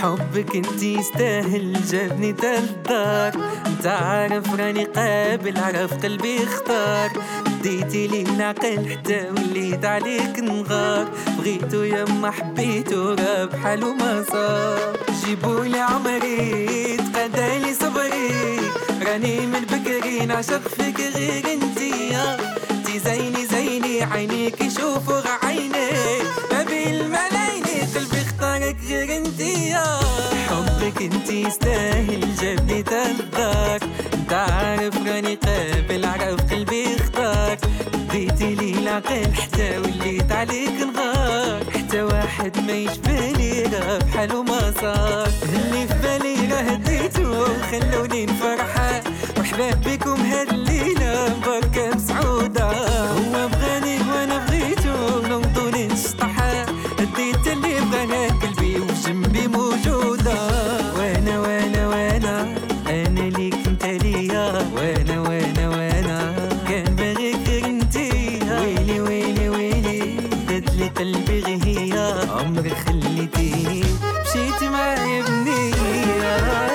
حبك انت يستاهل جابني تالدار. انت عارف راني قابل، عرف قلبي اختار. ديتي لي نعقل حتى وليت عليك نغار. بغيتو يما حبيتو راه بحالو ما صار. جيبولي عمري تقدالي صبري، راني من بكري نعشق فيك غير انتيا. انتي زيني زيني عينيك يشوفوا غا عيني، ما بين الملايين قلبي اختارك غير انتيا. حبك انتي يستاهل جابني تالدار. انت عارف راني قابل، عرف قلبي اختار. ديتي لي العقل حتى وليت عليك نغار. حتى واحد ما يشبهلي راه بحالو ما صار. اللي في بالي راه ديتو خلوني نفرحه، وحباب بكم هاد الليله بركه مسعوده. هو بغاني وانا بغيتو نوضوني نشطحه. ديت اللي بغاها قلبي وجنبي موجوده. وانا وانا وانا انا ليك انت ليا. وانا وانا وانا كان باغيك غير انتيا. ويلي ويلي ويلي داتلي قلبي غير هي. عمرك خليتيني مشيتي معايا بنيه.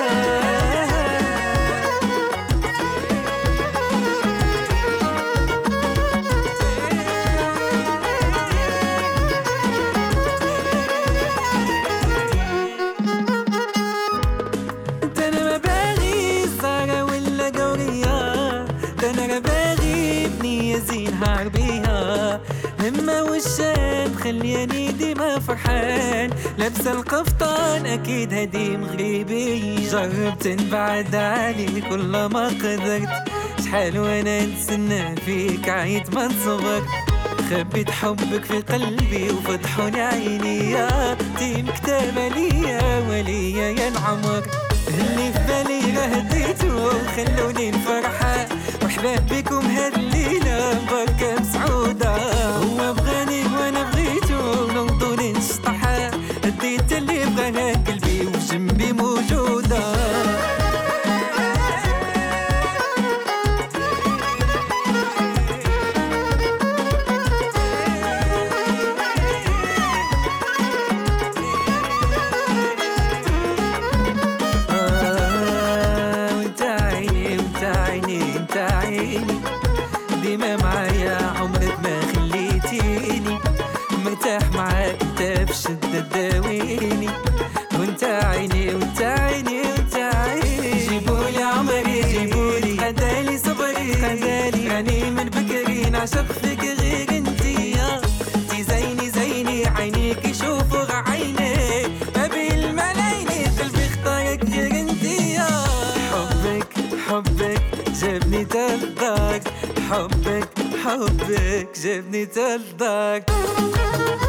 انا باغي بنية زينها عربيها، همة والشاب خلياني ديما فرحان. لابسة القفطان اكيد هدي مغربي. جربت نبعد عليك كل ما قدرت، شحال وانا نتسنى فيك عيت ما نصبر. خبيت حبك في قلبي وفتحوني عيني، تي مكتابة ليا وليا يا العمر. اللي في بالي راه ديتو خلوني نفرحه، وحباب بكم هاد الليلة بركة مسعودة. هو بغاني وانا بغيتو نوضوني نشطحه. ديت اللي بغاها قلبي وجنبي موجودة. انت عيني ديما معايا، عمرك ما خليتيني. مرتاح معاك انت بشدة تداويني. وانت عيني وانت عيني وانت عيني. جيبولي عمري جيبولي خدالي صبري خدالي. راني من بكري نعشق فيك غير انتيا. انتي زيني زيني عينيك يشوفوا غا عيني، ما بين الملايين قلبي اختارك غير انتيا. حبك حبك جابني تالدار. حبك حبك جابني تالدار.